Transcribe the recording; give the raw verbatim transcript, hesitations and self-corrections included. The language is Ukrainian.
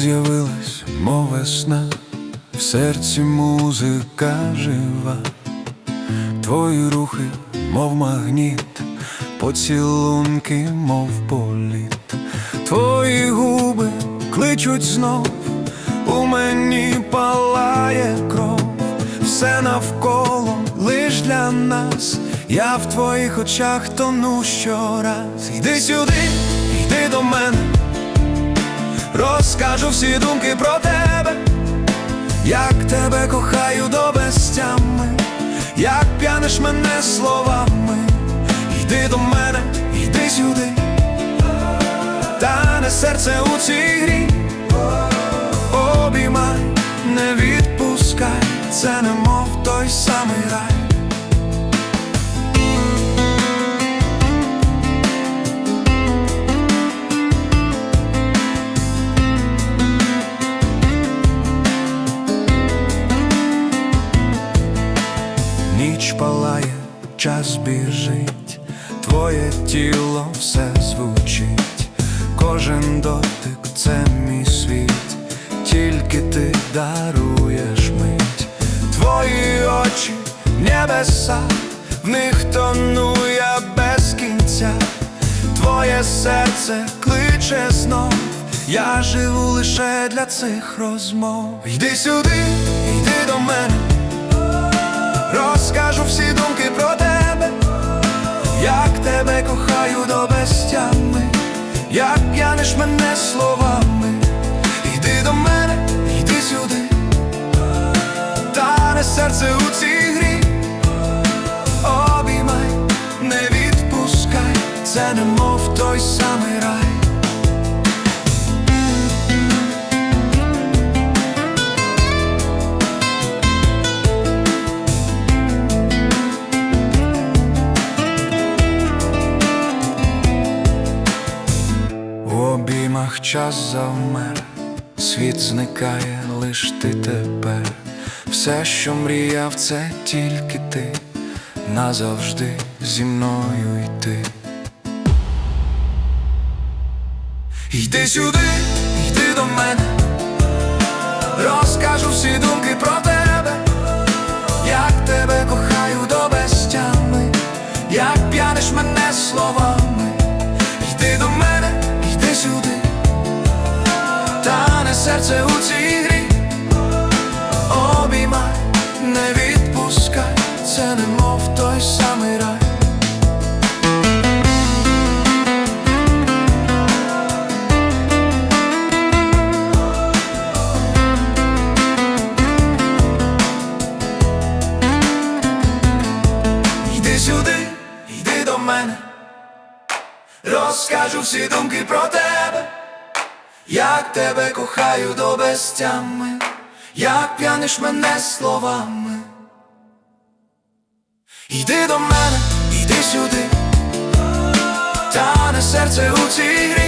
з'явилась, мов весна, в серці музика жива, твої рухи, мов магніт, поцілунки, мов політ. Твої губи кличуть знов, у мені палає кров. Все навколо лиш для нас, я в твоїх очах тону щораз. Йди сюди, йди до мене, розкажу всі думки про тебе, як тебе кохаю до безтями, як п'яниш мене словами. Йди до мене, йди сюди, тане серце у цій грі. Обіймай, не відпускай, це немов той самий рай. Ніч палає, час біжить, твоє тіло все звучить. Кожен дотик – це мій світ, тільки ти даруєш мить. Твої очі – небеса, в них тону я без кінця. Твоє серце кличе знов, я живу лише для цих розмов. Йди сюди, йди до мене, розкажу всі думки про тебе, як тебе кохаю до безтями, як п'яниш мене словами. Йди до мене, йди сюди, тане серце у цій грі. Обіймай, не відпускай, це немов той самий рай. У обіймах час завмер, світ зникає, лиш ти тепер. Все, що мріяв, це тільки ти, назавжди зі мною йти. Йди сюди, йди до мене, розкажу всі думки про тебе, як тебе кохаю до безтями, як п'яниш мене словами. Йди до мене, йди сюди, тане серце у цій грі. Обіймай, не відпускай, це немов той самий рай. Йди сюди, йди до мене, розкажу всі думки про тебе, як тебе кохаю до безтями, як п'яниш мене словами. Йди до мене, йди сюди, тане серце у цій грі.